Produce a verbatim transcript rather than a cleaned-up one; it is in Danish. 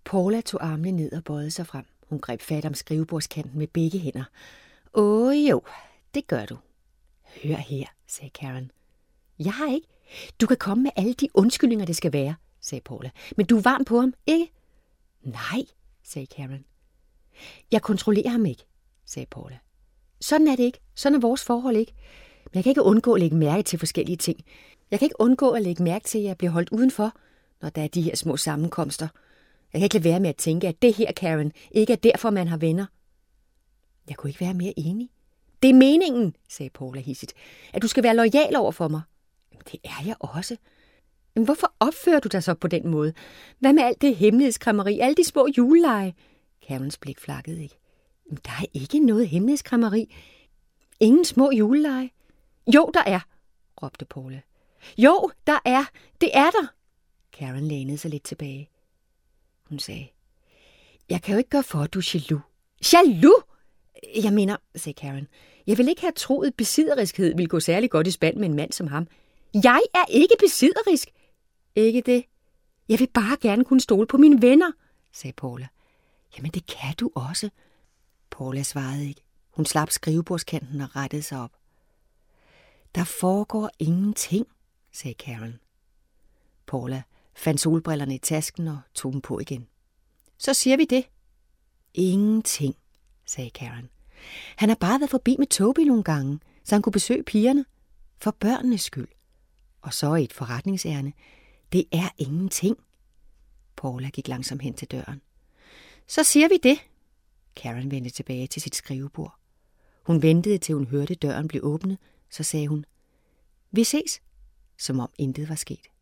Paula tog armene ned og bøjede sig frem. Hun greb fat om skrivebordskanten med begge hænder. Åh jo, det gør du. Hør her, sagde Karen. Jeg har ikke. Du kan komme med alle de undskyldninger, det skal være, sagde Paula. Men du er varm på ham, ikke? Nej, sagde Karen. Jeg kontrollerer ham ikke, sagde Paula. Sådan er det ikke. Sådan er vores forhold ikke. Men jeg kan ikke undgå at lægge mærke til forskellige ting. Jeg kan ikke undgå at lægge mærke til, at jeg bliver holdt udenfor, når der er de her små sammenkomster. Jeg kan ikke lade være med at tænke, at det her, Karen, ikke er derfor, man har venner. Jeg kunne ikke være mere enig. Det er meningen, sagde Paula hidsigt, at du skal være loyal over for mig. Jamen, det er jeg også. Men hvorfor opfører du dig så på den måde? Hvad med alt det hemmelighedskræmmeri, alle de små juleleje? Karens blik flakkede ikke. Men der er ikke noget hemmelighedskræmmeri. Ingen små juleleje. Jo, der er, råbte Paula. Jo, der er. Det er der. Karen lænede sig lidt tilbage. Hun sagde, jeg kan jo ikke gøre for, at du er jaloux. Jaloux? Jeg mener, sagde Karen, jeg vil ikke have troet, besidderiskhed ville gå særlig godt i spand med en mand som ham. Jeg er ikke besidderisk. Ikke det. Jeg vil bare gerne kunne stole på mine venner, sagde Paula. Jamen, det kan du også. Paula svarede ikke. Hun slap skrivebordskanten og rettede sig op. Der foregår ingenting, sagde Karen. Paula fandt solbrillerne i tasken og tog dem på igen. Så siger vi det. Ingenting, sagde Karen. Han har bare været forbi med Toby nogle gange, så han kunne besøge pigerne. For børnenes skyld. Og så i et forretningsærne. Det er ingenting. Paula gik langsomt hen til døren. Så siger vi det. Karen vendte tilbage til sit skrivebord. Hun ventede, til hun hørte døren blive åbnet, så sagde hun, vi ses, som om intet var sket.